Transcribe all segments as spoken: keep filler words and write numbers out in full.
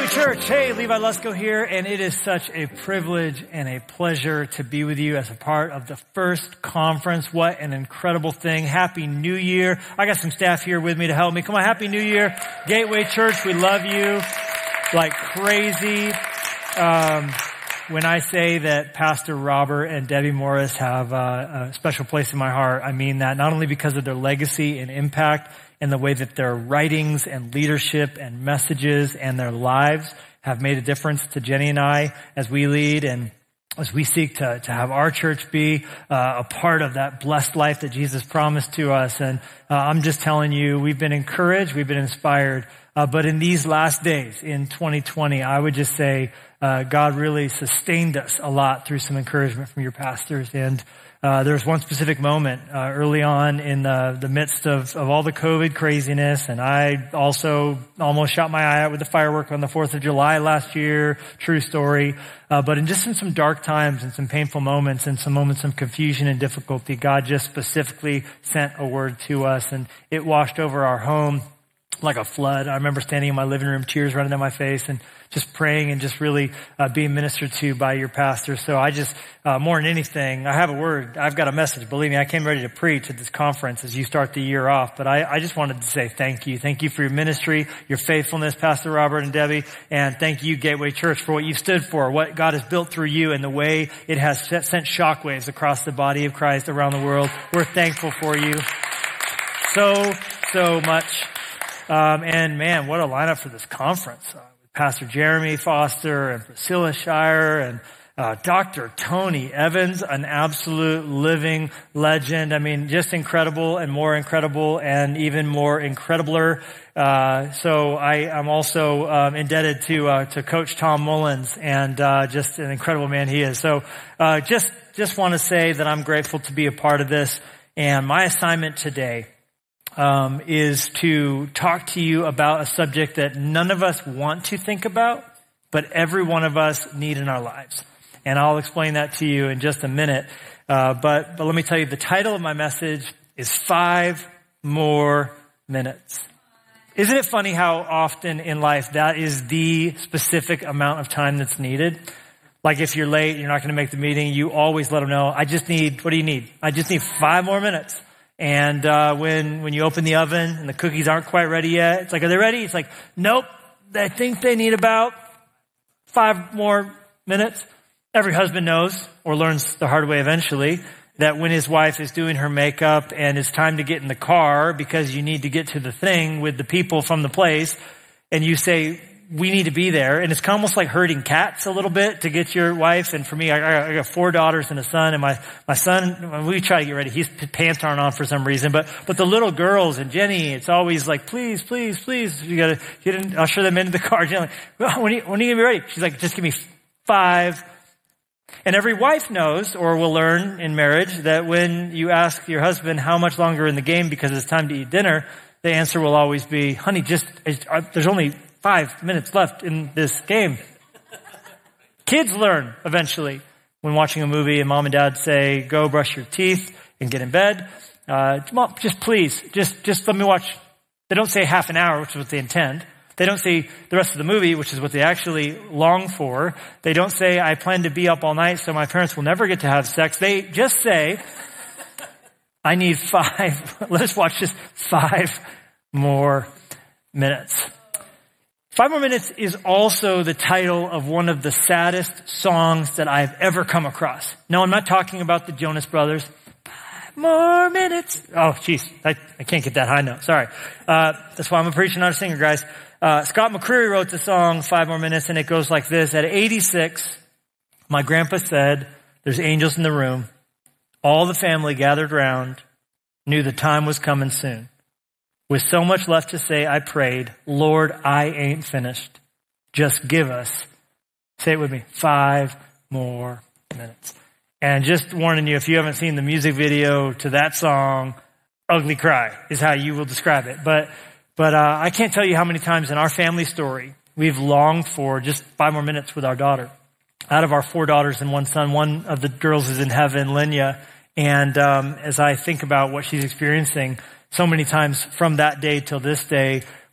Church. Hey, Levi Lusko here, and it is such a privilege and a pleasure to be with you as a part of the first conference. What an incredible thing. Happy New Year. I got some staff here with me to help me. Come on, Happy New Year. Gateway Church, we love you like crazy. Um, when I say that Pastor Robert and Debbie Morris have uh, a special place in my heart, I mean that not only because of their legacy and impact, and the way that their writings and leadership and messages and their lives have made a difference to Jenny and I as we lead and as we seek to, to have our church be uh, a part of that blessed life that Jesus promised to us. And uh, I'm just telling you, we've been encouraged, we've been inspired. Uh, but in these last days, in twenty twenty, I would just say uh, God really sustained us a lot through some encouragement from your pastors. And Uh, there was one specific moment uh, early on in the, the midst of, of all the COVID craziness, and I also almost shot my eye out with the firework on the fourth of July last year. True story. Uh, but in just in some dark times and some painful moments and some moments of confusion and difficulty, God just specifically sent a word to us, and it washed over our home like a flood. I remember standing in my living room, tears running down my face, and just praying and just really uh, being ministered to by your pastor. So I just, uh, more than anything, I have a word. I've got a message. Believe me, I came ready to preach at this conference as you start the year off. But I, I just wanted to say thank you. Thank you for your ministry, your faithfulness, Pastor Robert and Debbie. And thank you, Gateway Church, for what you've stood for, what God has built through you, and the way it has sent shockwaves across the body of Christ around the world. We're thankful for you so, so much. Um, and man, what a lineup for this conference. Uh, with Pastor Jeremy Foster and Priscilla Shire and uh, Doctor Tony Evans, an absolute living legend. I mean, just incredible and more incredible and even more incredibler. Uh, so I am also um, indebted to uh, to Coach Tom Mullins, and uh, just an incredible man he is. So uh, just just want to say that I'm grateful to be a part of this. And my assignment today Um, is to talk to you about a subject that none of us want to think about, but every one of us need in our lives. And I'll explain that to you in just a minute. Uh, but, but let me tell you, the title of my message is Five More Minutes. Isn't it funny how often in life that is the specific amount of time that's needed? Like if you're late, you're not going to make the meeting, you always let them know, I just need, what do you need? I just need five more minutes. And uh when when you open the oven and the cookies aren't quite ready yet, it's like, are they ready? It's like, nope, I think they need about five more minutes. Every husband knows, or learns the hard way eventually, that when his wife is doing her makeup and it's time to get in the car because you need to get to the thing with the people from the place, and you say, we need to be there. And it's almost like herding cats a little bit to get your wife. And for me, I, I got four daughters and a son. And my, my son, we try to get ready. His pants aren't on for some reason. But, but the little girls and Jenny, it's always like, please, please, please. You gotta get in, usher them into the car. Jenny, like, well, when are you, when are you gonna be ready? She's like, just give me five. And every wife knows, or will learn in marriage, that when you ask your husband how much longer in the game because it's time to eat dinner, the answer will always be, honey, just, there's only five minutes left in this game. Kids learn eventually when watching a movie and mom and dad say, go brush your teeth and get in bed. Uh, mom, just please, just, just let me watch. They don't say half an hour, which is what they intend. They don't say the rest of the movie, which is what they actually long for. They don't say, I plan to be up all night so my parents will never get to have sex. They just say, I need five, let's watch just five more minutes. Five More Minutes is also the title of one of the saddest songs that I've ever come across. No, I'm not talking about the Jonas Brothers. Five more minutes. Oh, jeez. I, I can't get that high note. Sorry. Uh, that's why I'm a preacher, not a singer, guys. Uh, Scott McCreery wrote the song Five More Minutes, and it goes like this. At eighty-six, my grandpa said, there's angels in the room. All the family gathered round, knew the time was coming soon. With so much left to say, I prayed, Lord, I ain't finished. Just give us, say it with me, five more minutes. And just warning you, if you haven't seen the music video to that song, ugly cry is how you will describe it. But, but, uh, I can't tell you how many times in our family story we've longed for just five more minutes with our daughter. Out of our four daughters and one son, one of the girls is in heaven, Linya. And, um, as I think about what she's experiencing, so many times from that day till this day,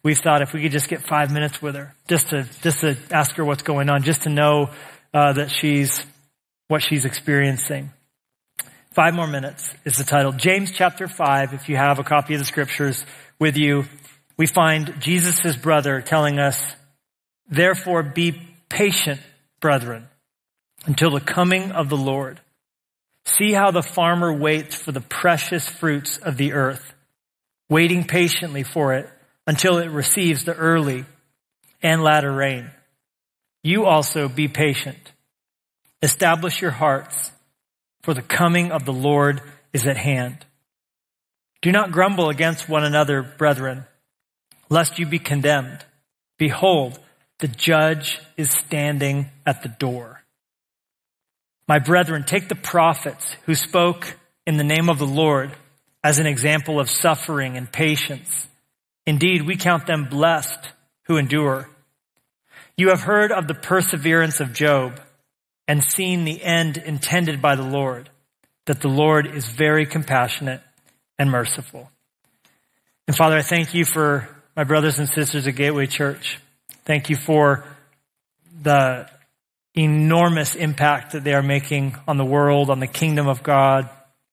we've thought if we could just get five minutes with her, just to, just to ask her what's going on, just to know uh, that she's, what she's experiencing. Five more minutes is the title. James chapter five, if you have a copy of the scriptures with you, we find Jesus' brother telling us, therefore be patient, brethren, until the coming of the Lord. See how the farmer waits for the precious fruits of the earth, waiting patiently for it until it receives the early and latter rain. You also be patient. Establish your hearts, for the coming of the Lord is at hand. Do not grumble against one another, brethren, lest you be condemned. Behold, the judge is standing at the door. My brethren, take the prophets who spoke in the name of the Lord as an example of suffering and patience. Indeed, we count them blessed who endure. You have heard of the perseverance of Job and seen the end intended by the Lord, that the Lord is very compassionate and merciful. And Father, I thank you for my brothers and sisters at Gateway Church. Thank you for the enormous impact that they are making on the world, on the kingdom of God.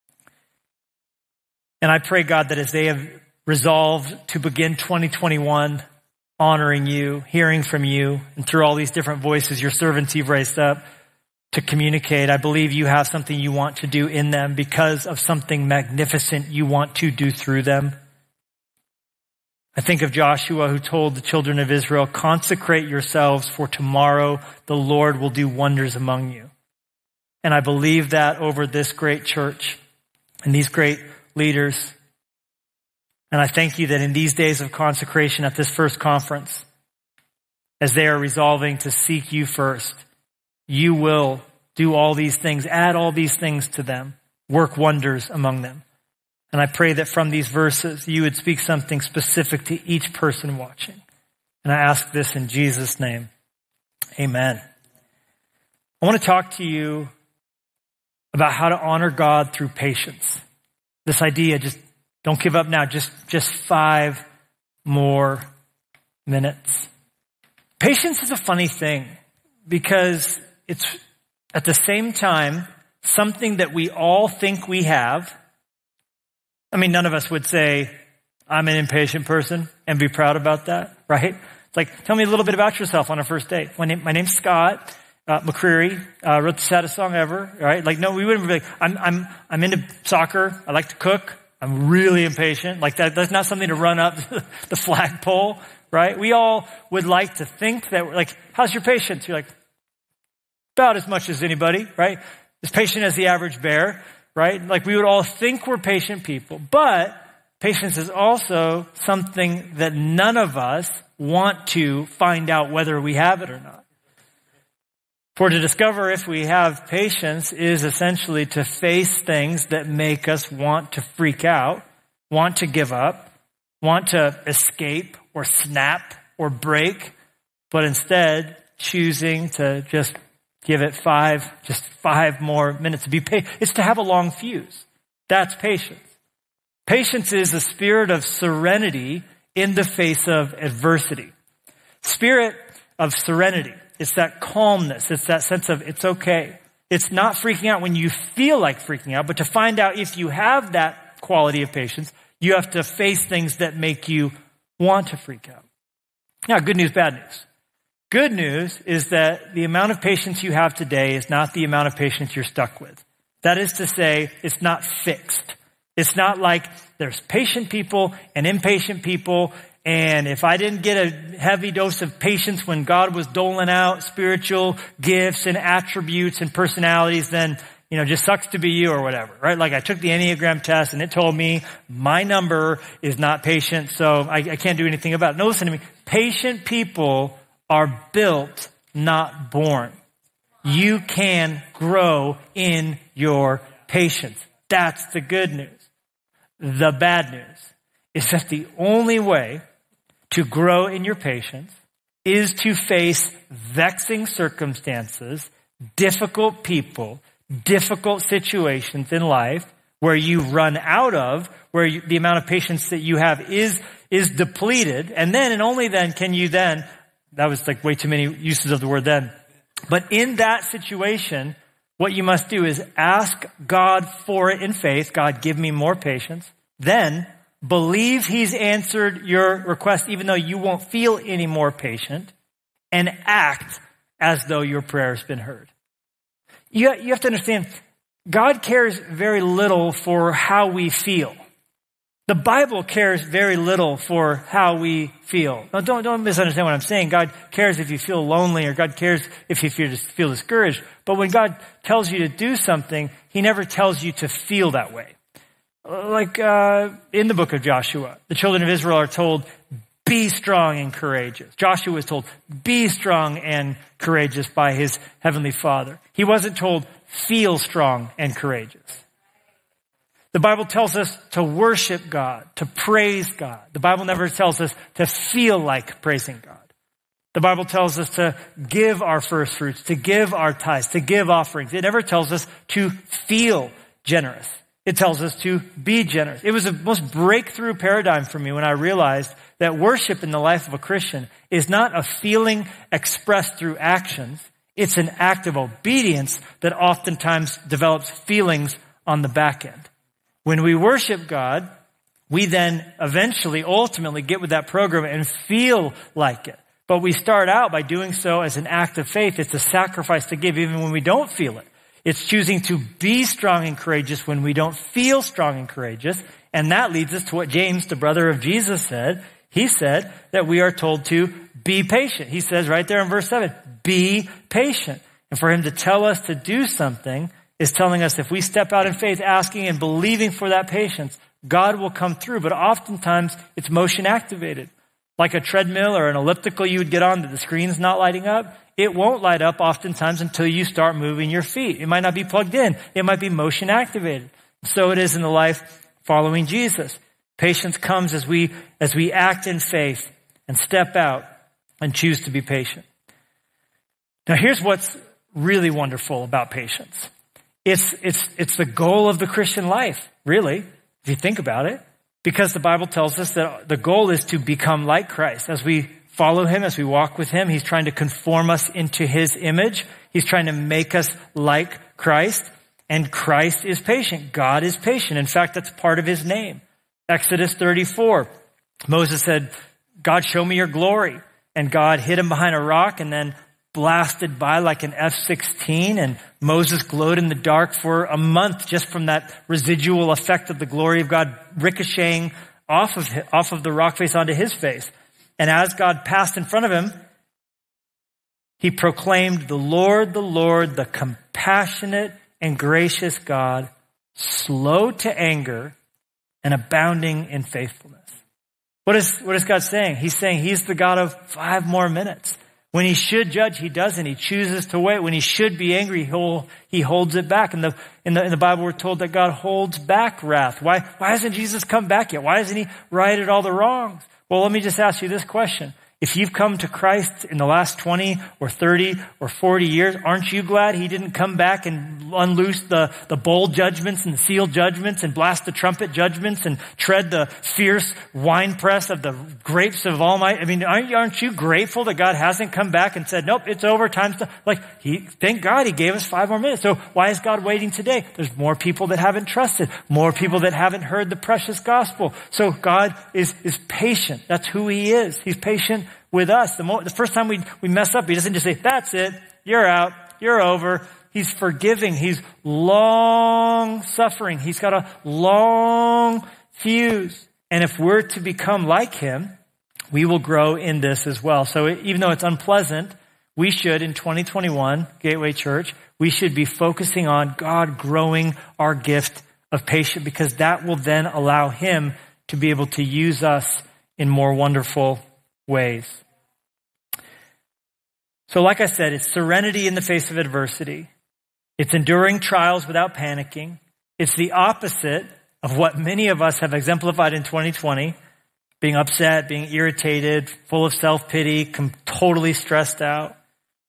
And I pray, God, that as they have resolved to begin twenty twenty-one honoring you, hearing from you, and through all these different voices, your servants you've raised up to communicate, I believe you have something you want to do in them because of something magnificent you want to do through them. I think of Joshua, who told the children of Israel, consecrate yourselves, for tomorrow the Lord will do wonders among you. And I believe that over this great church and these great leaders. And I thank you that in these days of consecration at this first conference, as they are resolving to seek you first, you will do all these things, add all these things to them, work wonders among them. And I pray that from these verses, you would speak something specific to each person watching. And I ask this in Jesus' name. Amen. I want to talk to you about how to honor God through patience. This idea, just don't give up now, just, just five more minutes. Patience is a funny thing because it's at the same time something that we all think we have. I mean, none of us would say, I'm an impatient person and be proud about that, right? It's like, tell me a little bit about yourself on a first date. My name, my name's Scott uh, McCreary, uh, wrote the saddest song ever, right? Like, no, we wouldn't be like, I'm, I'm, I'm into soccer. I like to cook. I'm really impatient. Like that, that's not something to run up the flagpole, right? We all would like to think that we're like, how's your patience? You're like, about as much as anybody, right? As patient as the average bear. Right? Like we would all think we're patient people, but patience is also something that none of us want to find out whether we have it or not. For to discover if we have patience is essentially to face things that make us want to freak out, want to give up, want to escape or snap or break, but instead choosing to just give it five, just five more minutes to be patient. It's to have a long fuse. That's patience. Patience is a spirit of serenity in the face of adversity. Spirit of serenity. It's that calmness. It's that sense of it's okay. It's not freaking out when you feel like freaking out, but to find out if you have that quality of patience, you have to face things that make you want to freak out. Now, good news, bad news. Good news is that the amount of patience you have today is not the amount of patience you're stuck with. That is to say, it's not fixed. It's not like there's patient people and impatient people, and if I didn't get a heavy dose of patience when God was doling out spiritual gifts and attributes and personalities, then, you know, just sucks to be you or whatever, right? Like I took the Enneagram test and it told me my number is not patient, so I, I can't do anything about it. No, listen to me. Patient people are built, not born. You can grow in your patience. That's the good news. The bad news is that the only way to grow in your patience is to face vexing circumstances, difficult people, difficult situations in life where you run out of, where you, the amount of patience that you have is is depleted. And then and only then can you then, that was like way too many uses of the word then. But in that situation, what you must do is ask God for it in faith. God, give me more patience. Then believe he's answered your request, even though you won't feel any more patient, and act as though your prayer has been heard. You, you have to understand, God cares very little for how we feel. The Bible cares very little for how we feel. Now, don't, don't misunderstand what I'm saying. God cares if you feel lonely, or God cares if you feel, feel discouraged. But when God tells you to do something, he never tells you to feel that way. Like uh, in the book of Joshua, the children of Israel are told, be strong and courageous. Joshua was told, be strong and courageous by his heavenly Father. He wasn't told, feel strong and courageous. The Bible tells us to worship God, to praise God. The Bible never tells us to feel like praising God. The Bible tells us to give our first fruits, to give our tithes, to give offerings. It never tells us to feel generous. It tells us to be generous. It was the most breakthrough paradigm for me when I realized that worship in the life of a Christian is not a feeling expressed through actions. It's an act of obedience that oftentimes develops feelings on the back end. When we worship God, we then eventually, ultimately get with that program and feel like it. But we start out by doing so as an act of faith. It's a sacrifice to give even when we don't feel it. It's choosing to be strong and courageous when we don't feel strong and courageous. And that leads us to what James, the brother of Jesus, said. He said that we are told to be patient. He says right there in verse seven, be patient. And for him to tell us to do something is telling us if we step out in faith, asking and believing for that patience, God will come through. But oftentimes it's motion activated. Like a treadmill or an elliptical you would get on that the screen's not lighting up. It won't light up oftentimes until you start moving your feet. It might not be plugged in. It might be motion activated. So it is in the life following Jesus. Patience comes as we, as we act in faith and step out and choose to be patient. Now here's what's really wonderful about patience. It's, it's, it's the goal of the Christian life, really, if you think about it, because the Bible tells us that the goal is to become like Christ. As we follow him, as we walk with him, he's trying to conform us into his image. He's trying to make us like Christ, and Christ is patient. God is patient. In fact, that's part of his name. Exodus thirty-four, Moses said, God, show me your glory. And God hid him behind a rock and then blasted by like an F sixteen, and Moses glowed in the dark for a month just from that residual effect of the glory of God ricocheting off of off of the rock face onto his face. And as God passed in front of him, he proclaimed, the Lord, the Lord, the compassionate and gracious God, slow to anger and abounding in faithfulness. What is, what is God saying? He's saying he's the God of five more minutes. When he should judge, he doesn't. He chooses to wait. When he should be angry, he'll, he holds it back. In the, in the, in the Bible, we're told that God holds back wrath. Why, why hasn't Jesus come back yet? Why hasn't he righted all the wrongs? Well, let me just ask you this question. If you've come to Christ in the last twenty or thirty or forty years, aren't you glad he didn't come back and unloose the, the bowl judgments and the seal judgments and blast the trumpet judgments and tread the fierce winepress of the grapes of Almighty? I mean, aren't you, aren't you grateful that God hasn't come back and said, nope, it's over, time's done? Like, he, thank God he gave us five more minutes. So why is God waiting today? There's more people that haven't trusted, more people that haven't heard the precious gospel. So God is, is patient. That's who he is. He's patient with us. The, mo- the first time we, we mess up, he doesn't just say, that's it, you're out, you're over. He's forgiving. He's long suffering. He's got a long fuse. And if we're to become like him, we will grow in this as well. So even though it's unpleasant, we should, in twenty twenty-one, Gateway Church, we should be focusing on God growing our gift of patience, because that will then allow him to be able to use us in more wonderful ways. So like I said, it's serenity in the face of adversity. It's enduring trials without panicking. It's the opposite of what many of us have exemplified in twenty twenty, being upset, being irritated, full of self-pity, com- totally stressed out.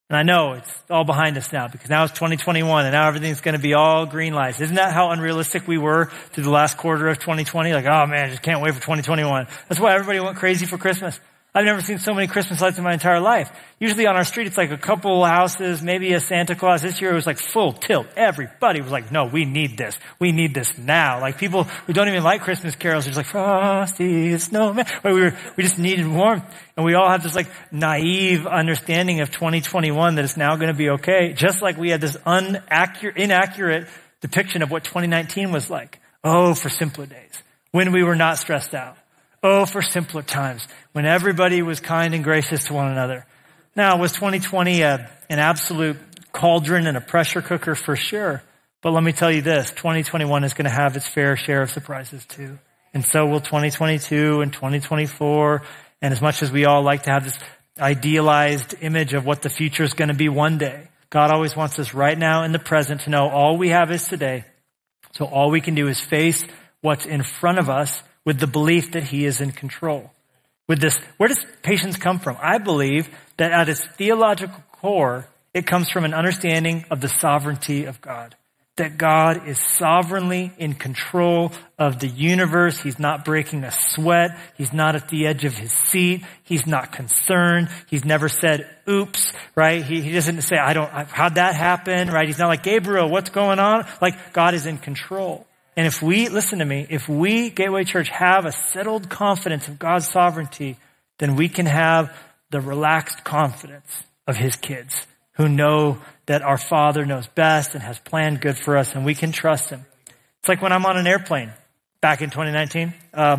And I know it's all behind us now because now it's twenty twenty-one and now everything's going to be all green lights. Isn't that how unrealistic we were through the last quarter of twenty twenty? Like, oh man, I just can't wait for twenty twenty-one. That's why everybody went crazy for Christmas. I've never seen so many Christmas lights in my entire life. Usually on our street, it's like a couple houses, maybe a Santa Claus. This year it was like full tilt. Everybody was like, no, we need this. We need this now. Like people who don't even like Christmas carols are just like, Frosty the Snowman. We were, we just needed warmth. And we all have this like naive understanding of twenty twenty-one that it's now going to be okay. Just like we had this unaccurate, inaccurate depiction of what twenty nineteen was like. Oh, for simpler days when we were not stressed out. Oh, for simpler times when everybody was kind and gracious to one another. Now, was twenty twenty a, an absolute cauldron and a pressure cooker? For sure. But let me tell you this, twenty twenty-one is going to have its fair share of surprises too. And so will twenty twenty-two and twenty twenty-four. And as much as we all like to have this idealized image of what the future is going to be one day, God always wants us right now in the present to know all we have is today. So all we can do is face what's in front of us with the belief that he is in control. With this, where does patience come from? I believe that at its theological core, it comes from an understanding of the sovereignty of God. That God is sovereignly in control of the universe. He's not breaking a sweat. He's not at the edge of his seat. He's not concerned. He's never said, oops, right? He, he doesn't say, I don't, how'd that happen, right? He's not like, Gabriel, what's going on? Like, God is in control. And if we, listen to me, if we, Gateway Church, have a settled confidence of God's sovereignty, then we can have the relaxed confidence of his kids who know that our Father knows best and has planned good for us, and we can trust him. It's like when I'm on an airplane back in twenty nineteen. Um,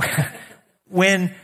when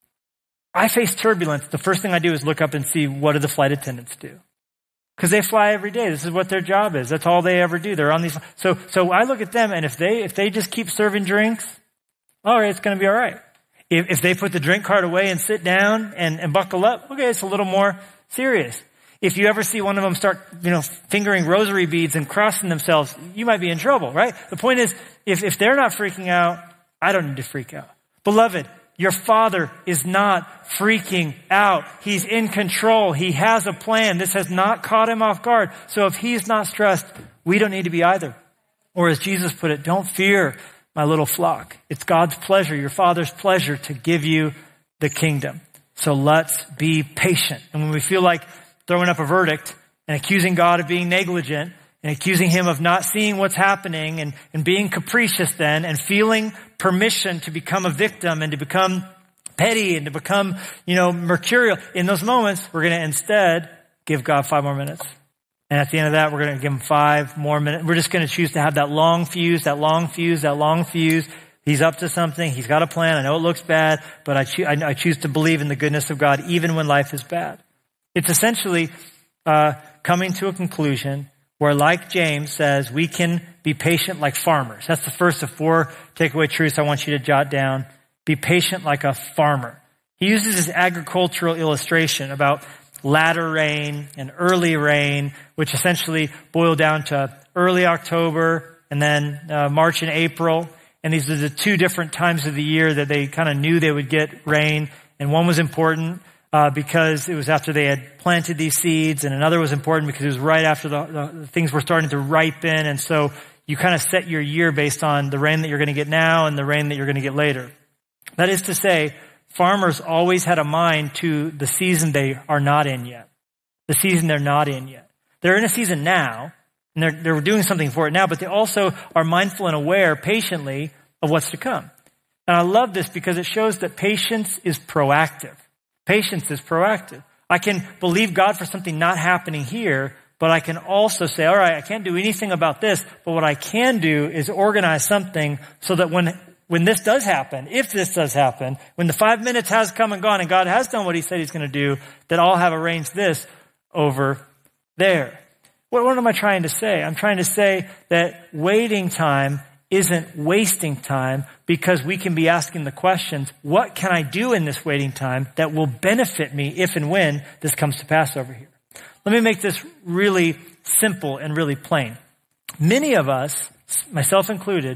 I face turbulence, the first thing I do is look up and see what do the flight attendants do. Because they fly every day. This is what their job is. That's all they ever do. They're on these. So, so I look at them, and if they, if they just keep serving drinks, all right, it's going to be all right. If, if they put the drink cart away and sit down and, and buckle up, okay, it's a little more serious. If you ever see one of them start, you know, fingering rosary beads and crossing themselves, you might be in trouble, right? The point is, if, if they're not freaking out, I don't need to freak out. Beloved, your Father is not freaking out. He's in control. He has a plan. This has not caught him off guard. So if he's not stressed, we don't need to be either. Or as Jesus put it, don't fear, my little flock. It's God's pleasure, your Father's pleasure to give you the kingdom. So let's be patient. And when we feel like throwing up a verdict and accusing God of being negligent and accusing him of not seeing what's happening and, and being capricious then and feeling permission to become a victim and to become petty and to become, you know, mercurial. In those moments, we're going to instead give God five more minutes. And at the end of that, we're going to give him five more minutes. We're just going to choose to have that long fuse, that long fuse, that long fuse. He's up to something. He's got a plan. I know it looks bad, but I, cho- I choose to believe in the goodness of God even when life is bad. It's essentially uh coming to a conclusion where, like James says, we can be patient like farmers. That's the first of four takeaway truths I want you to jot down. Be patient like a farmer. He uses this agricultural illustration about latter rain and early rain, which essentially boil down to early October and then uh, March and April. And these are the two different times of the year that they kind of knew they would get rain. And one was important Uh, because it was after they had planted these seeds, and another was important because it was right after the, the, the things were starting to ripen, and so you kind of set your year based on the rain that you're going to get now and the rain that you're going to get later. That is to say, farmers always had a mind to the season they are not in yet. The season they're not in yet. They're in a season now, and they're, they're doing something for it now, but they also are mindful and aware patiently of what's to come. And I love this because it shows that patience is proactive. Patience is proactive. I can believe God for something not happening here, but I can also say, all right, I can't do anything about this, but what I can do is organize something so that when, when this does happen, if this does happen, when the five minutes has come and gone and God has done what he said he's going to do, that I'll have arranged this over there. What, what am I trying to say? I'm trying to say that waiting time isn't wasting time, because we can be asking the questions, what can I do in this waiting time that will benefit me if and when this comes to pass over here? Let me make this really simple and really plain. Many of us, myself included,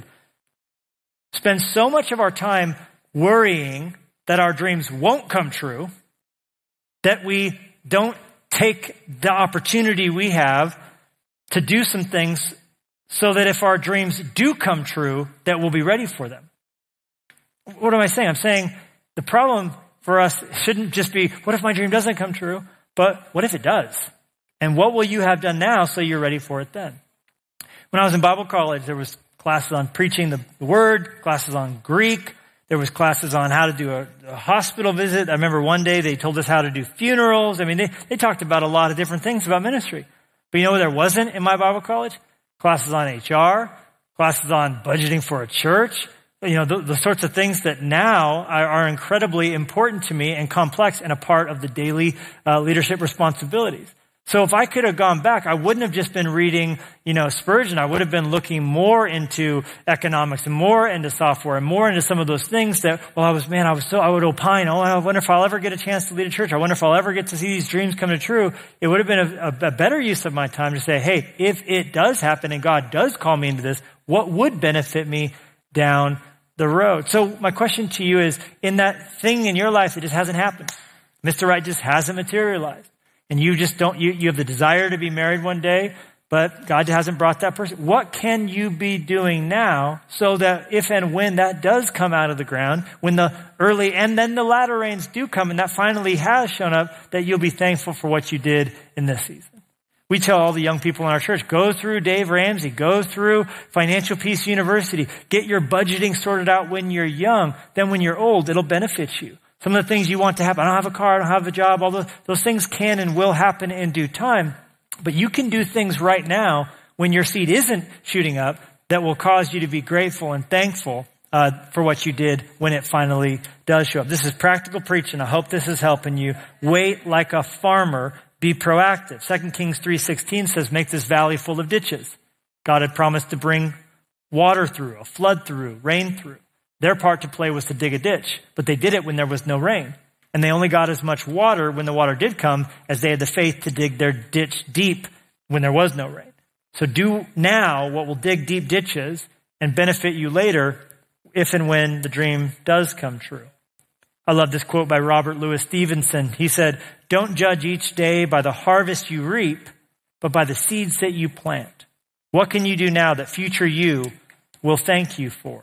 spend so much of our time worrying that our dreams won't come true that we don't take the opportunity we have to do some things so that if our dreams do come true, that we'll be ready for them. What am I saying? I'm saying the problem for us shouldn't just be, what if my dream doesn't come true? But what if it does? And what will you have done now so you're ready for it then? When I was in Bible college, there was classes on preaching the word, classes on Greek. There was classes on how to do a, a hospital visit. I remember one day they told us how to do funerals. I mean, they, they talked about a lot of different things about ministry. But you know what there wasn't in my Bible college? Classes on H R, classes on budgeting for a church. You know, the, the sorts of things that now are, are incredibly important to me and complex and a part of the daily uh, leadership responsibilities. So if I could have gone back, I wouldn't have just been reading, you know, Spurgeon. I would have been looking more into economics and more into software and more into some of those things that, well, I was, man, I was so, I would opine, oh, I wonder if I'll ever get a chance to lead a church. I wonder if I'll ever get to see these dreams come to true. It would have been a, a, a better use of my time to say, hey, if it does happen and God does call me into this, what would benefit me down the road? So my question to you is, in that thing in your life that just hasn't happened, Mister Right just hasn't materialized, and you just don't, you, you have the desire to be married one day, but God hasn't brought that person. What can you be doing now so that if and when that does come out of the ground, when the early and then the latter rains do come and that finally has shown up, that you'll be thankful for what you did in this season? We tell all the young people in our church, go through Dave Ramsey, go through Financial Peace University, get your budgeting sorted out when you're young. Then when you're old, it'll benefit you. Some of the things you want to happen, I don't have a car, I don't have a job, all those, those things can and will happen in due time. But you can do things right now when your seed isn't shooting up that will cause you to be grateful and thankful uh, for what you did when it finally does show up. This is practical preaching. I hope this is helping you. Wait like a farmer. Be proactive. Second Kings three sixteen says, make this valley full of ditches. God had promised to bring water through, a flood through, rain through. Their part to play was to dig a ditch, but they did it when there was no rain. And they only got as much water when the water did come as they had the faith to dig their ditch deep when there was no rain. So do now what will dig deep ditches and benefit you later if and when the dream does come true. I love this quote by Robert Louis Stevenson. He said, don't judge each day by the harvest you reap, but by the seeds that you plant. What can you do now that future you will thank you for?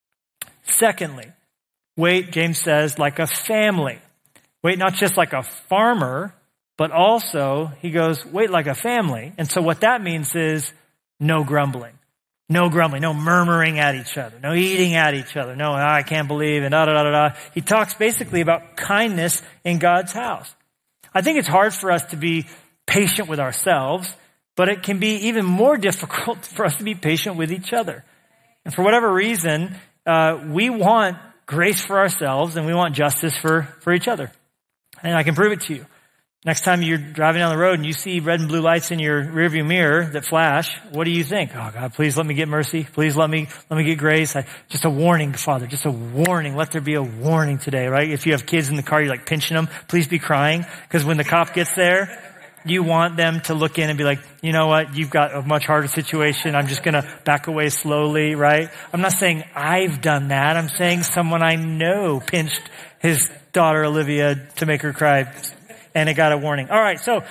Secondly, wait, James says, like a family. Wait not just like a farmer, but also, he goes, wait like a family. And so what that means is no grumbling. No grumbling, no murmuring at each other, no eating at each other, no, oh, I can't believe, and da da da da da. He talks basically about kindness in God's house. I think it's hard for us to be patient with ourselves, but it can be even more difficult for us to be patient with each other. And for whatever reason, uh, we want grace for ourselves and we want justice for, for each other. And I can prove it to you. Next time you're driving down the road and you see red and blue lights in your rearview mirror that flash, what do you think? Oh God, please let me get mercy. Please let me, let me get grace. I, just a warning, Father, just a warning. Let there be a warning today, right? If you have kids in the car, you're like pinching them. Please be crying. Because when the cop gets there, you want them to look in and be like, you know what? You've got a much harder situation. I'm just going to back away slowly, right? I'm not saying I've done that. I'm saying someone I know pinched his daughter Olivia to make her cry. And it got a warning. All right, so,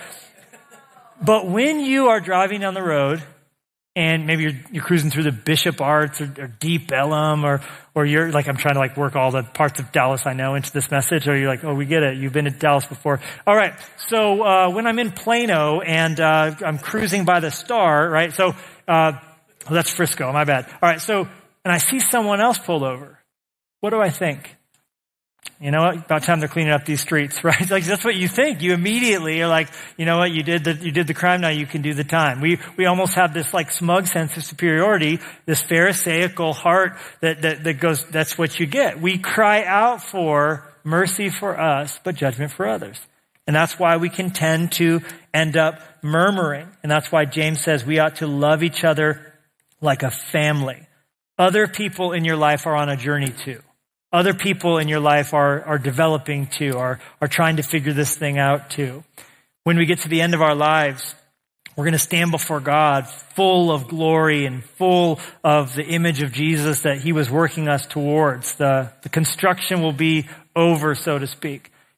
but when you are driving down the road and maybe you're, you're cruising through the Bishop Arts or, or Deep Ellum or, or you're like, I'm trying to like work all the parts of Dallas I know into this message, or you're like, oh, we get it. You've been to Dallas before. All right. So, uh, when I'm in Plano and, uh, I'm cruising by the Star, right? So, uh, well, that's Frisco. My bad. All right. So, and I see someone else pulled over. What do I think? You know what? About time they're cleaning up these streets, right? Like that's what you think. You immediately are like, you know what? You did the you did the crime. Now you can do the time. We we almost have this like smug sense of superiority, this Pharisaical heart that that that goes. That's what you get. We cry out for mercy for us, but judgment for others, and that's why we can tend to end up murmuring. And that's why James says we ought to love each other like a family. Other people in your life are on a journey too. Other people in your life are, are developing too, are, are trying to figure this thing out too. When we get to the end of our lives, we're going to stand before God full of glory and full of the image of Jesus that he was working us towards. The, the construction will be over, so to speak.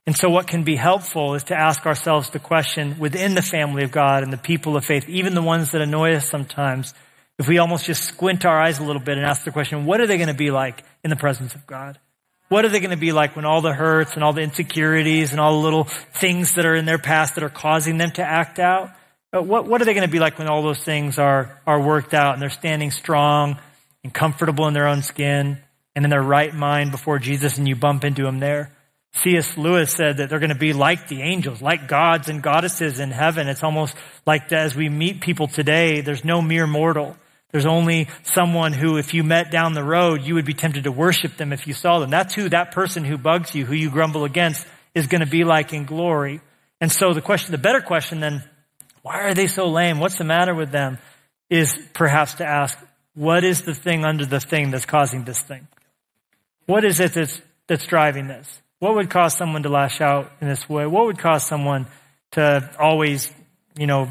And so what can be helpful is to ask ourselves the question within the family of God and the people of faith, even the ones that annoy us sometimes, if we almost just squint our eyes a little bit and ask the question, what are they going to be like in the presence of God? What are they going to be like when all the hurts and all the insecurities and all the little things that are in their past that are causing them to act out? What, what are they going to be like when all those things are, are worked out and they're standing strong and comfortable in their own skin and in their right mind before Jesus and you bump into them there? C S Lewis said that they're going to be like the angels, like gods and goddesses in heaven. It's almost like that as we meet people today, there's no mere mortal. There's only someone who, if you met down the road, you would be tempted to worship them if you saw them. That's who that person who bugs you, who you grumble against, is going to be like in glory. And so the question, the better question then, why are they so lame? What's the matter with them? Is perhaps to ask, what is the thing under the thing that's causing this thing? What is it that's, that's driving this? What would cause someone to lash out in this way? What would cause someone to always, you know,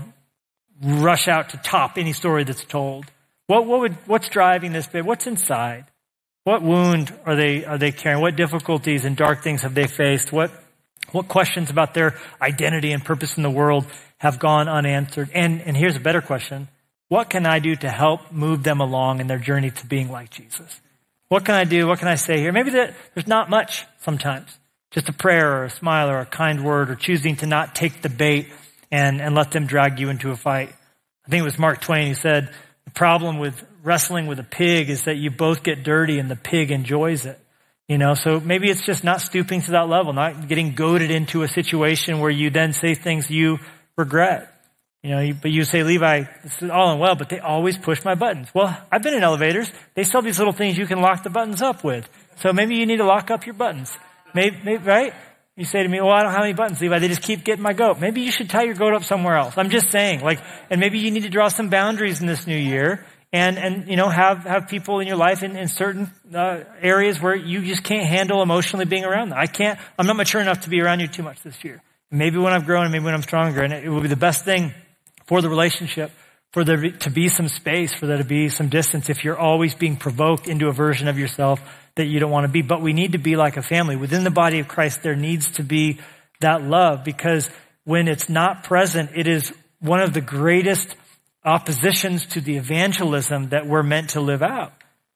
rush out to top any story that's told? What, what would, what's driving this bit? What's inside? What wound are they, are they carrying? What difficulties and dark things have they faced? What, what questions about their identity and purpose in the world have gone unanswered? And, and here's a better question. What can I do to help move them along in their journey to being like Jesus? What can I do? What can I say here? Maybe that there's not much sometimes. Just a prayer or a smile or a kind word or choosing to not take the bait and, and let them drag you into a fight. I think it was Mark Twain who said, the problem with wrestling with a pig is that you both get dirty and the pig enjoys it. You know, so maybe it's just not stooping to that level, not getting goaded into a situation where you then say things you regret. You know, but you say, Levi, this is all and well, but they always push my buttons. Well, I've been in elevators. They sell these little things you can lock the buttons up with. So maybe you need to lock up your buttons. Maybe, maybe, right? You say to me, well, I don't have any buttons, Levi. They just keep getting my goat. Maybe you should tie your goat up somewhere else. I'm just saying, like, and maybe you need to draw some boundaries in this new year and, and, you know, have, have people in your life in, in certain, uh, areas where you just can't handle emotionally being around them. I can't, I'm not mature enough to be around you too much this year. Maybe when I've grown and maybe when I'm stronger, and it, it will be the best thing for the relationship, for there to be some space, for there to be some distance if you're always being provoked into a version of yourself that you don't want to be. But we need to be like a family. Within the body of Christ, there needs to be that love, because when it's not present, it is one of the greatest oppositions to the evangelism that we're meant to live out.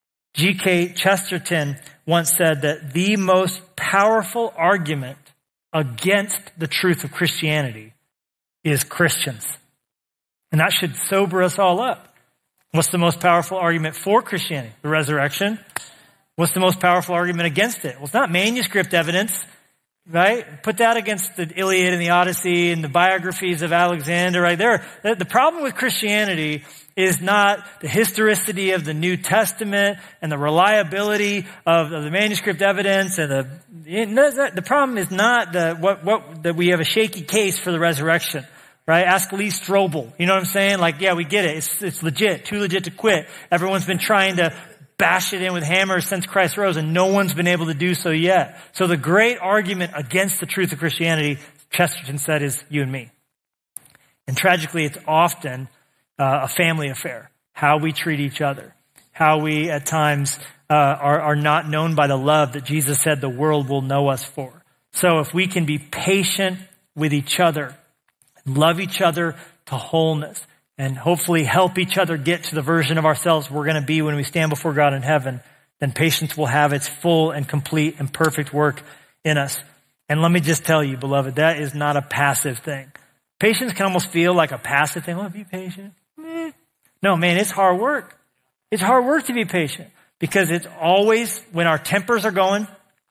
G K Chesterton once said that the most powerful argument against the truth of Christianity is Christians. And that should sober us all up. What's the most powerful argument for Christianity? The resurrection. What's the most powerful argument against it? Well, it's not manuscript evidence, right? Put that against the Iliad and the Odyssey and the biographies of Alexander right there. The problem with Christianity is not the historicity of the New Testament and the reliability of, of the manuscript evidence and the, the problem is not the, what, what, that we have a shaky case for the resurrection. Right? Ask Lee Strobel. You know what I'm saying? Like, yeah, we get it. It's, it's legit. Too legit to quit. Everyone's been trying to bash it in with hammers since Christ rose, and no one's been able to do so yet. So the great argument against the truth of Christianity, Chesterton said, is you and me. And tragically, it's often uh, a family affair. How we treat each other. How we, at times, uh, are, are not known by the love that Jesus said the world will know us for. So if we can be patient with each other, love each other to wholeness, and hopefully help each other get to the version of ourselves we're going to be when we stand before God in heaven, then patience will have its full and complete and perfect work in us. And let me just tell you, beloved, that is not a passive thing. Patience can almost feel like a passive thing. Oh, be patient. Eh. No, man, it's hard work. It's hard work to be patient, because it's always when our tempers are going,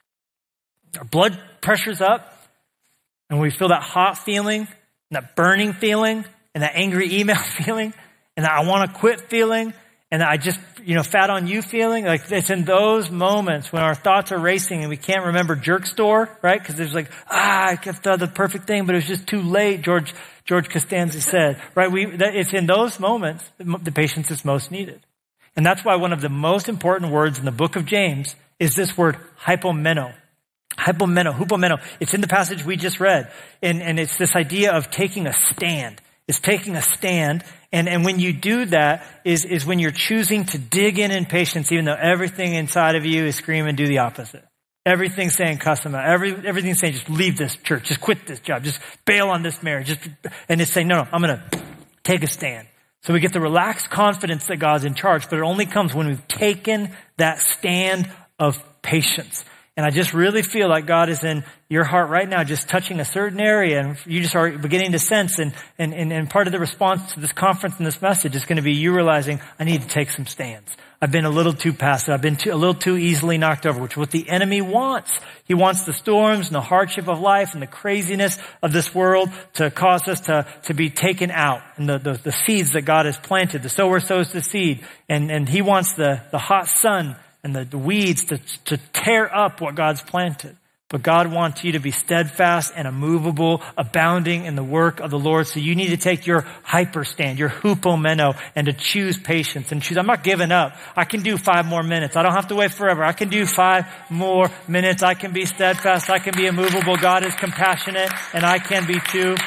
our blood pressure's up, and we feel that hot feeling, and that burning feeling, and that angry email feeling, and that I want to quit feeling, and that I just, you know, fat on you feeling. Like, it's in those moments when our thoughts are racing and we can't remember jerk store, right? Because there's like, ah, I could have done the perfect thing, but it was just too late, George George Costanza said, right? We, it's in those moments the patience is most needed. And that's why one of the most important words in the book of James is this word hypomeno. Hypomeno, hupomeno. It's in the passage we just read. And, and it's this idea of taking a stand. It's taking a stand. And, and when you do that is, is when you're choosing to dig in in patience, even though everything inside of you is screaming, do the opposite. Everything's saying cuss them out. Every, everything's saying just leave this church. Just quit this job. Just bail on this marriage. Just, and it's saying, no, no, I'm going to take a stand. So we get the relaxed confidence that God's in charge, but it only comes when we've taken that stand of patience. And I just really feel like God is in your heart right now, just touching a certain area, and you just are beginning to sense, and, and, and, and part of the response to this conference and this message is going to be you realizing, I need to take some stands. I've been a little too passive. I've been too, a little too easily knocked over, which is what the enemy wants. He wants the storms and the hardship of life and the craziness of this world to cause us to, to be taken out. And the, the, the seeds that God has planted, the sower sows the seed, and, and he wants the, the hot sun and the, the weeds to, to tear up what God's planted. But God wants you to be steadfast and immovable, abounding in the work of the Lord. So you need to take your hyper stand, your hupomeno, and to choose patience and choose. I'm not giving up. I can do five more minutes. I don't have to wait forever. I can do five more minutes. I can be steadfast. I can be immovable. God is compassionate, and I can be too.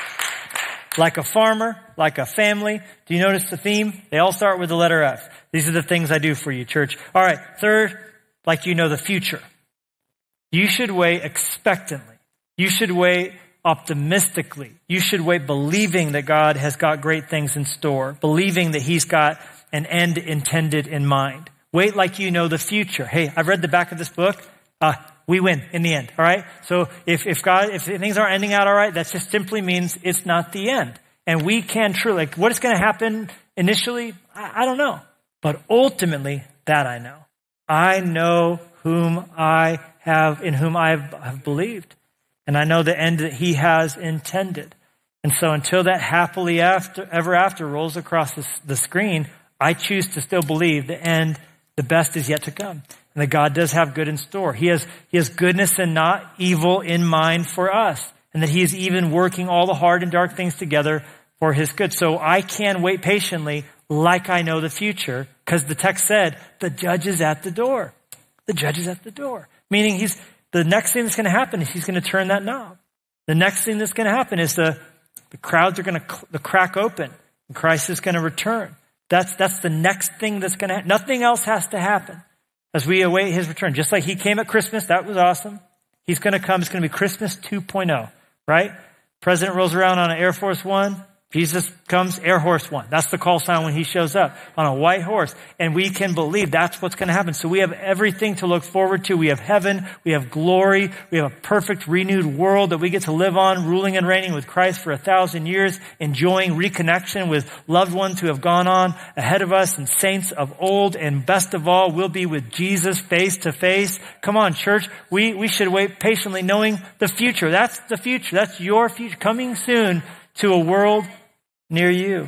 Like a farmer, like a family. Do you notice the theme? They all start with the letter F. These are the things I do for you, church. All right. Third, like you know the future. You should wait expectantly. You should wait optimistically. You should wait believing that God has got great things in store, believing that he's got an end intended in mind. Wait like you know the future. Hey, I've read the back of this book. Uh, we win in the end. All right. So if, if God, if things aren't ending out all right, that just simply means it's not the end. And we can truly, like what is going to happen initially, I, I don't know. But ultimately, that I know. I know whom I have, in whom I have, have believed. And I know the end that he has intended. And so until that happily after, ever after rolls across the, the screen, I choose to still believe the end, the best is yet to come. And that God does have good in store. He has, he has goodness and not evil in mind for us. And that he is even working all the hard and dark things together for his good. So I can wait patiently like I know the future, because the text said, the judge is at the door. The judge is at the door. Meaning he's, the next thing that's going to happen is he's going to turn that knob. The next thing that's going to happen is the, the crowds are going to, the crack open, and Christ is going to return. That's, that's the next thing that's going to happen. Nothing else has to happen as we await his return. Just like he came at Christmas, that was awesome. He's going to come. It's going to be Christmas two point oh, right? President rolls around on an Air Force One. Jesus comes, Air Horse One. That's the call sign when he shows up on a white horse. And we can believe that's what's going to happen. So we have everything to look forward to. We have heaven. We have glory. We have a perfect renewed world that we get to live on, ruling and reigning with Christ for a thousand years, enjoying reconnection with loved ones who have gone on ahead of us and saints of old. And best of all, we'll be with Jesus face to face. Come on, church. We, we should wait patiently knowing the future. That's the future. That's your future coming soon to a world near you.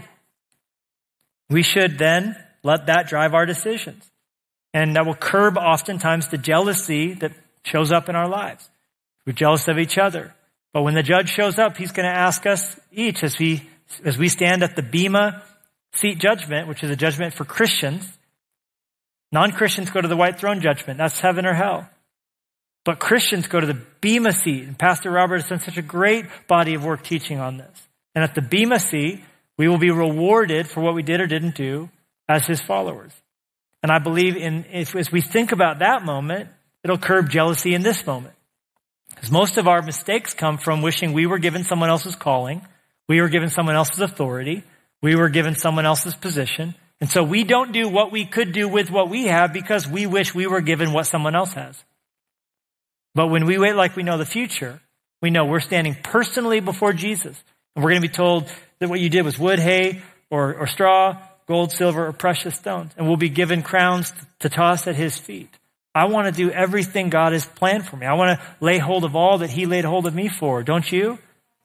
We should then let that drive our decisions. And that will curb oftentimes the jealousy that shows up in our lives. We're jealous of each other. But when the judge shows up, he's going to ask us each as we, as we stand at the Bema seat judgment, which is a judgment for Christians. Non-Christians go to the white throne judgment. That's heaven or hell. But Christians go to the Bema seat. And Pastor Robert has done such a great body of work teaching on this. And at the Bema seat, we will be rewarded for what we did or didn't do as his followers. And I believe in, if, as we think about that moment, it'll curb jealousy in this moment. Because most of our mistakes come from wishing we were given someone else's calling. We were given someone else's authority. We were given someone else's position. And so we don't do what we could do with what we have because we wish we were given what someone else has. But when we wait like we know the future, we know we're standing personally before Jesus. And we're going to be told that what you did was wood, hay, or, or straw, gold, silver, or precious stones. And we'll be given crowns to toss at his feet. I want to do everything God has planned for me. I want to lay hold of all that he laid hold of me for. Don't you?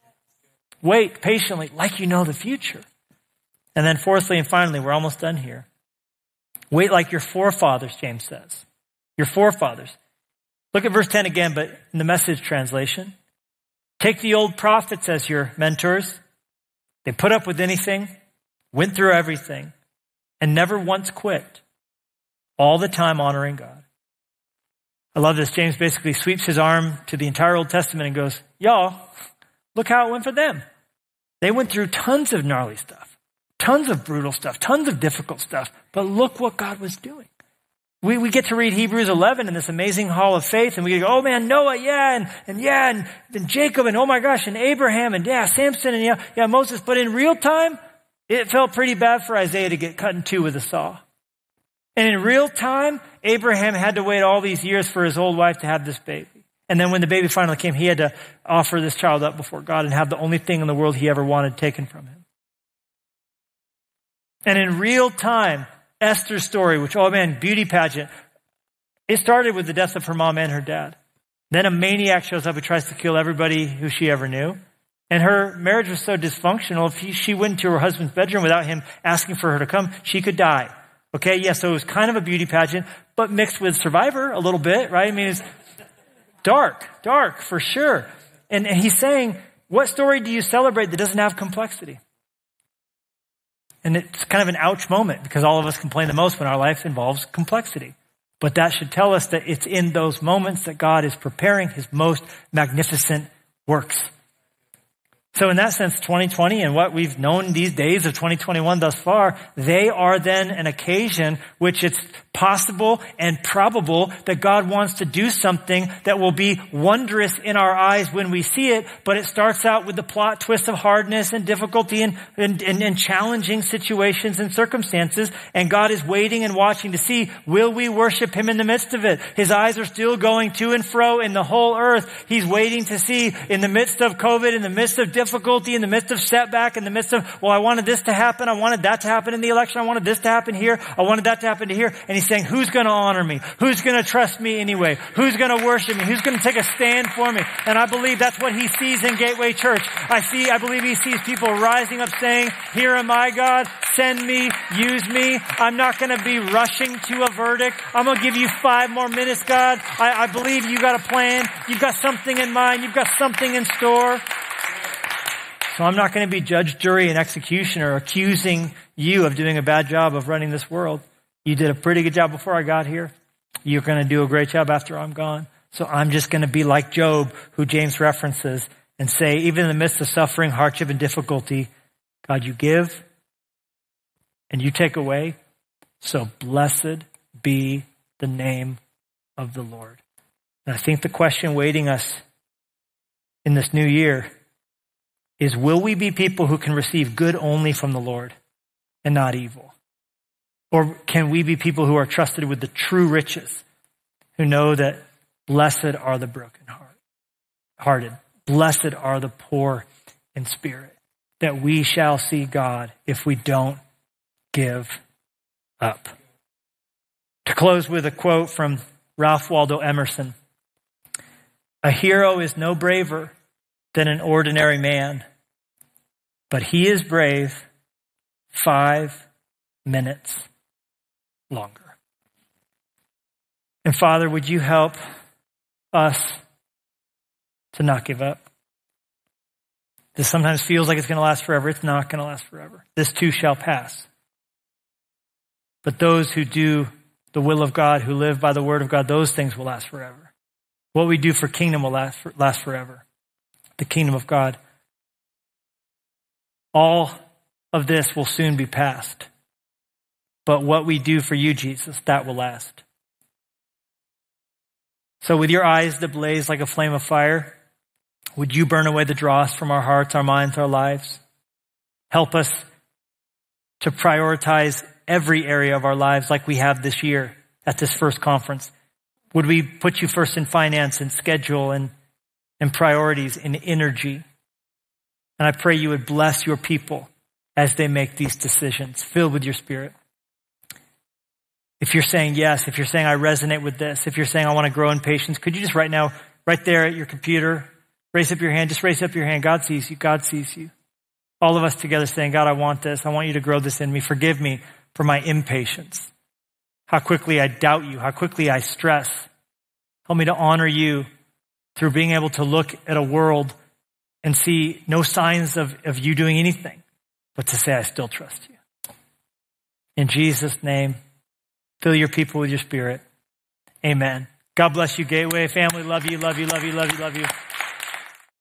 Wait patiently like you know the future. And then fourthly and finally, we're almost done here. Wait like your forefathers, James says. Your forefathers. Look at verse ten again, but in the Message translation. Take the old prophets as your mentors. They put up with anything, went through everything, and never once quit. All the time honoring God. I love this. James basically sweeps his arm to the entire Old Testament and goes, y'all, look how it went for them. They went through tons of gnarly stuff, tons of brutal stuff, tons of difficult stuff. But look what God was doing. We, we get to read Hebrews eleven in this amazing hall of faith, and we go, oh man, Noah, yeah, and, and yeah, and, and Jacob, and oh my gosh, and Abraham, and yeah, Samson, and yeah, yeah, Moses. But in real time, it felt pretty bad for Isaiah to get cut in two with a saw. And in real time, Abraham had to wait all these years for his old wife to have this baby. And then when the baby finally came, he had to offer this child up before God and have the only thing in the world he ever wanted taken from him. And in real time, Esther's story, which, oh man, beauty pageant, it started with the death of her mom and her dad. Then a maniac shows up who tries to kill everybody who she ever knew. And her marriage was so dysfunctional, if he, she went to her husband's bedroom without him asking for her to come, she could die. Okay, yeah, so it was kind of a beauty pageant, but mixed with Survivor a little bit, right? I mean, it's dark, dark for sure. And, and he's saying, what story do you celebrate that doesn't have complexity? And it's kind of an ouch moment because all of us complain the most when our life involves complexity. But that should tell us that it's in those moments that God is preparing his most magnificent works. So in that sense, twenty twenty and what we've known these days of twenty twenty-one thus far, they are then an occasion which it's possible and probable that God wants to do something that will be wondrous in our eyes when we see it, but it starts out with the plot twist of hardness and difficulty and, and, and, and challenging situations and circumstances, and God is waiting and watching to see, will we worship him in the midst of it? His eyes are still going to and fro in the whole earth. He's waiting to see in the midst of COVID, in the midst of difficulty, in the midst of setback, in the midst of, well, I wanted this to happen, I wanted that to happen in the election, I wanted this to happen here, I wanted that to happen to here, and he's saying, who's going to honor me? Who's going to trust me anyway? Who's going to worship me? Who's going to take a stand for me? And I believe that's what he sees in Gateway Church. I see, I believe he sees people rising up saying, here am I, God, send me, use me. I'm not going to be rushing to a verdict. I'm going to give you five more minutes, God. I, I believe you got a plan. You've got something in mind. You've got something in store. So I'm not going to be judge, jury, and executioner accusing you of doing a bad job of running this world. You did a pretty good job before I got here. You're going to do a great job after I'm gone. So I'm just going to be like Job, who James references, and say, even in the midst of suffering, hardship, and difficulty, God, you give and you take away. So blessed be the name of the Lord. And I think the question waiting us in this new year is, will we be people who can receive good only from the Lord and not evil? Or can we be people who are trusted with the true riches, who know that blessed are the brokenhearted, blessed are the poor in spirit, that we shall see God if we don't give up. To close with a quote from Ralph Waldo Emerson, a hero is no braver than an ordinary man, but he is brave five minutes longer. And Father, would you help us to not give up? This sometimes feels like it's going to last forever. It's not going to last forever. This too shall pass. But those who do the will of God, who live by the word of God, those things will last forever. What we do for kingdom will last, last forever. The kingdom of God. All of this will soon be past. But what we do for you, Jesus, that will last. So with your eyes that blaze like a flame of fire, would you burn away the dross from our hearts, our minds, our lives? Help us to prioritize every area of our lives like we have this year at this first conference. Would we put you first in finance and schedule and, and priorities and energy? And I pray you would bless your people as they make these decisions, filled with your Spirit. If you're saying yes, if you're saying I resonate with this, if you're saying I want to grow in patience, could you just right now, right there at your computer, raise up your hand, just raise up your hand. God sees you. God sees you. All of us together saying, God, I want this. I want you to grow this in me. Forgive me for my impatience. How quickly I doubt you. How quickly I stress. Help me to honor you through being able to look at a world and see no signs of, of you doing anything, but to say, I still trust you. In Jesus' name, fill your people with your Spirit. Amen. God bless you, Gateway family. Love you, love you, love you, love you, love you.